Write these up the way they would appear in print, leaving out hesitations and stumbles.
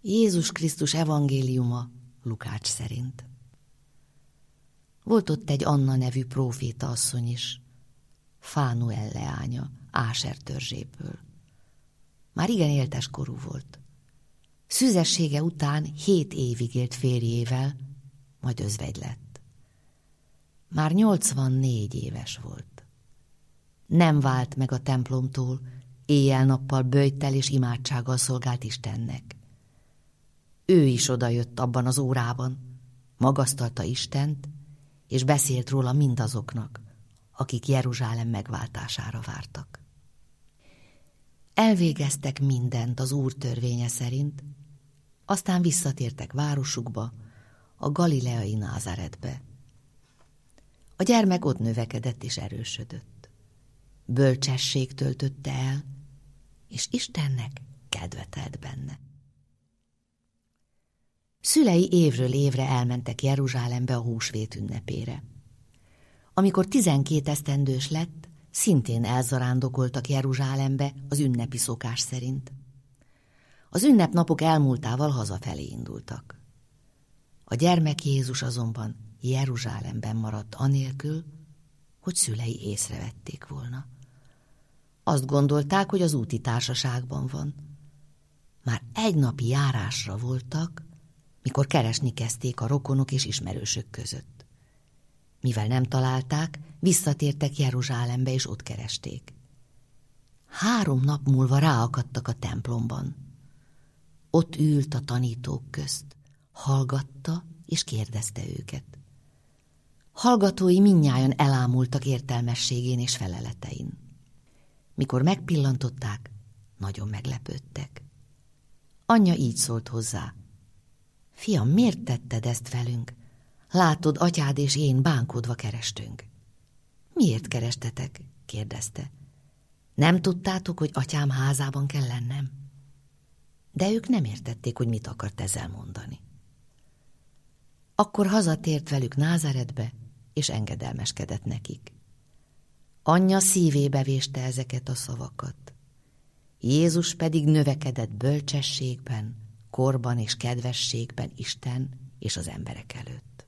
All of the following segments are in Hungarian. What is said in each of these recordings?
Jézus Krisztus evangéliuma Lukács szerint. Volt ott egy Anna nevű próféta asszony is, Fánuel leánya, Áser törzséből. Már igen éltes korú volt. Szüzessége után 7 évig élt férjével, majd özvegy lett. Már 84 éves volt. Nem vált meg a templomtól, éjjel-nappal böjttel és imádsággal szolgált Istennek. Ő is odajött abban az órában, magasztalta Istent, és beszélt róla mindazoknak, akik Jeruzsálem megváltására vártak. Elvégeztek mindent az Úr törvénye szerint, aztán visszatértek városukba, a galileai Názáretbe. A gyermek ott növekedett és erősödött. Bölcsesség töltötte el, és Istennek kedve telt benne. Szülei évről évre elmentek Jeruzsálembe a húsvét ünnepére. Amikor 12 esztendős lett, szintén elzarándokoltak Jeruzsálembe az ünnepi szokás szerint. Az ünnepnapok elmúltával hazafelé indultak. A gyermek Jézus azonban Jeruzsálemben maradt anélkül, hogy szülei észrevették volna. Azt gondolták, hogy az úti társaságban van. Már egy napi járásra voltak, mikor keresni kezdték a rokonok és ismerősök között. Mivel nem találták, visszatértek Jeruzsálembe és ott keresték. 3 nap múlva ráakadtak a templomban. Ott ült a tanítók közt, hallgatta és kérdezte őket. Hallgatói mindnyájan elámultak értelmességén és feleletein. Mikor megpillantották, nagyon meglepődtek. Anyja így szólt hozzá. Fiam, miért tetted ezt velünk? Látod, atyád és én bánkodva kerestünk. Miért kerestetek? Kérdezte. Nem tudtátok, hogy atyám házában kell lennem? De ők nem értették, hogy mit akart ezzel mondani. Akkor hazatért velük Názáretbe, és engedelmeskedett nekik. Anyja szívébe véste ezeket a szavakat. Jézus pedig növekedett bölcsességben, korban és kedvességben Isten és az emberek előtt.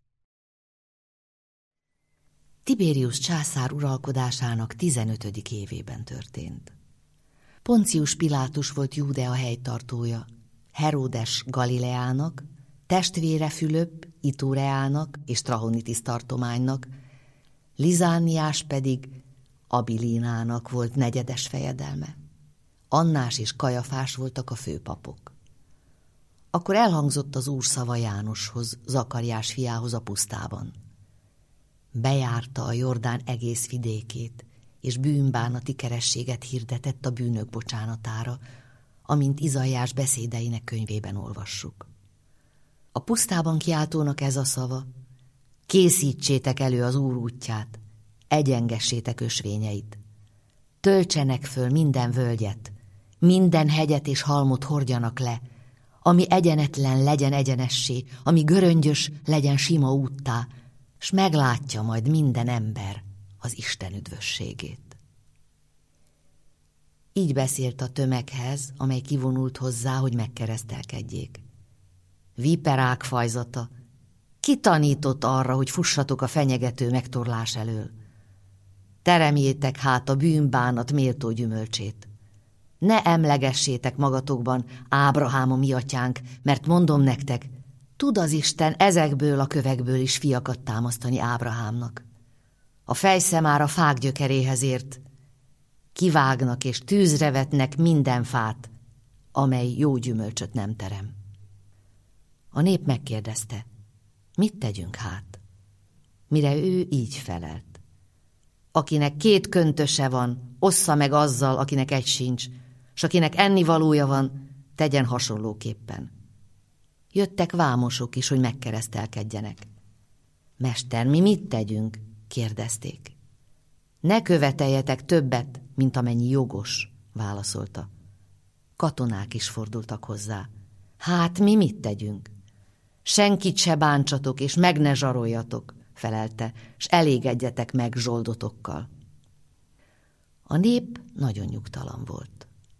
Tibérius császár uralkodásának 15. évében történt. Poncius Pilátus volt Júdea helytartója, Heródes Galileának, testvére Fülöp Itureának és Trachonitis tartománynak, Lizániás pedig Abilinának volt negyedes fejedelme. Annás és Kajafás voltak a főpapok. Akkor elhangzott az Úr szava Jánoshoz, Zakariás fiához a pusztában. Bejárta a Jordán egész vidékét, és bűnbánati kerességet hirdetett a bűnök bocsánatára, amint Izaiás beszédeinek könyvében olvassuk. A pusztában kiáltónak ez a szava: készítsétek elő az Úr útját, egyengessétek ösvényeit. Töltsenek föl minden völgyet, minden hegyet és halmot hordjanak le, ami egyenetlen legyen egyenessé, ami göröngyös legyen sima úttá, s meglátja majd minden ember az Isten üdvösségét. Így beszélt a tömeghez, amely kivonult hozzá, hogy megkeresztelkedjék. Viperák fajzata, ki tanított arra, hogy fussatok a fenyegető megtorlás elől? Teremjétek hát a bűnbánat méltó gyümölcsét. Ne emlegessétek magatokban Ábrahám a mi atyánk, mert mondom nektek, tud az Isten ezekből a kövekből is fiakat támasztani Ábrahámnak. A fejszemár a fák gyökeréhez ért, kivágnak és tűzre vetnek minden fát, amely jó gyümölcsöt nem terem. A nép megkérdezte, mit tegyünk hát? Mire ő így felelt. Akinek 2 köntöse van, ossza meg azzal, akinek egy sincs, s akinek ennivalója van, tegyen hasonlóképpen. Jöttek vámosok is, hogy megkeresztelkedjenek. Mester, mi mit tegyünk? Kérdezték. Ne követeljetek többet, mint amennyi jogos, válaszolta. Katonák is fordultak hozzá. Hát mi mit tegyünk? Senkit se bántsatok, és meg ne zsaroljatok, felelte, s elégedjetek meg zsoldotokkal. A nép nagyon nyugtalan volt.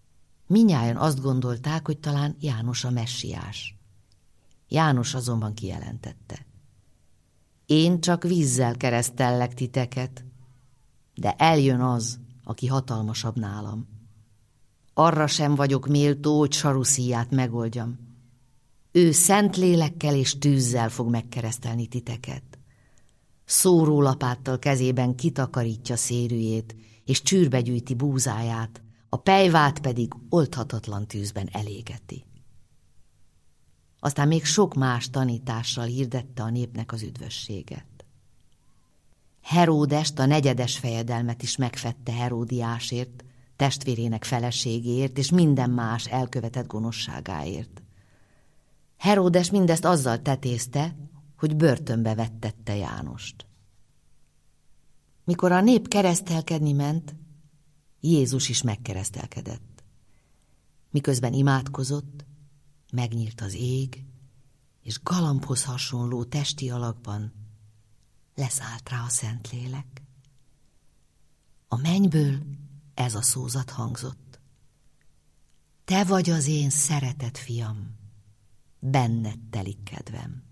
Mindnyájan azt gondolták, hogy talán János a messiás. János azonban kijelentette: én csak vízzel keresztellek titeket, de eljön az, aki hatalmasabb nálam. Arra sem vagyok méltó, hogy saruszíját megoldjam. Ő szent lélekkel és tűzzel fog megkeresztelni titeket. Szórólapáttal kezében kitakarítja szérűjét, és csűrbe gyűjti búzáját, a pejvát pedig oldhatatlan tűzben elégeti. Aztán még sok más tanítással hirdette a népnek az üdvösséget. Heródest, a negyedes fejedelmet is megfette Heródiásért, testvérének feleségéért és minden más elkövetett gonoszságáért. Heródes mindezt azzal tetézte, hogy börtönbe vettette Jánost. Mikor a nép keresztelkedni ment, Jézus is megkeresztelkedett. Miközben imádkozott, megnyílt az ég, és galambhoz hasonló testi alakban leszállt rá a Szentlélek. A mennyből ez a szózat hangzott: te vagy az én szeretett fiam, benned telik kedvem.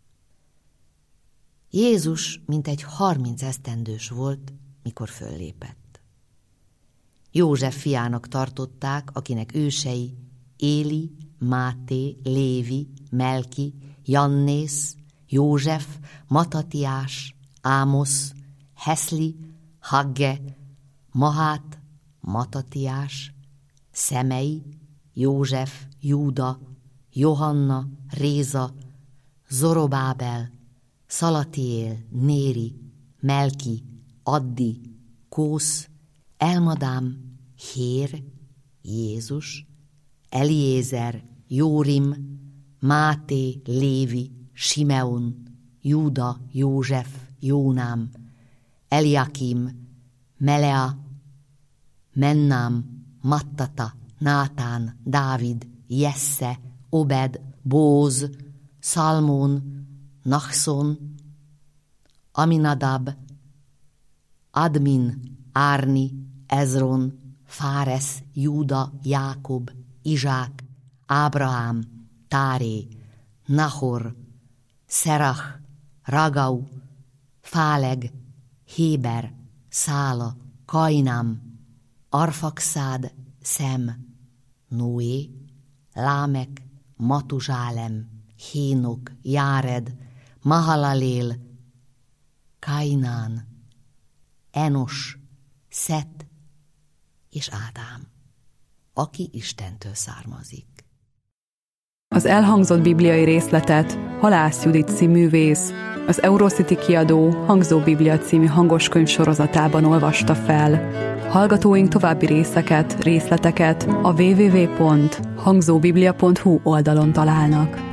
Jézus mintegy 30 esztendős volt, mikor föllépett. József fiának tartották, akinek ősei Éli, Máté, Lévi, Melki, Jannész, József, Matatiás, Ámosz, Heszli, Hagge, Mahát, Matatiás, Szemei, József, Júda, Johanna, Réza, Zorobábel, Szalatiél, Néri, Melki, Addi, Kósz, Elmadám, Hér, Jézus, Eliézer, Jórim, Máté, Lévi, Simeon, Júda, József, Jónám, Eliakim, Melea, Mennám, Mattata, Nátán, Dávid, Jesse, Obed, Bóz, Szalmón, Nachszon, Aminadab, Admin, Árni, Ezron, Fáresz, Júda, Jákob, Izsák, Ábrahám, Táré, Nahor, Szerach, Ragau, Fáleg, Héber, Szála, Kainám, Arfaxád, Szem, Noé, Lámek, Matuzsálem, Hénok, Járed, Mahalalél, Kainán, Enos, Szet és Ádám, aki Istentől származik. Az elhangzott bibliai részletet Halász Judit színművész, az Eurocity kiadó Hangzó Biblia című hangoskönyv sorozatában olvasta fel. Hallgatóink további részleteket a www.hangzóbiblia.hu oldalon találnak.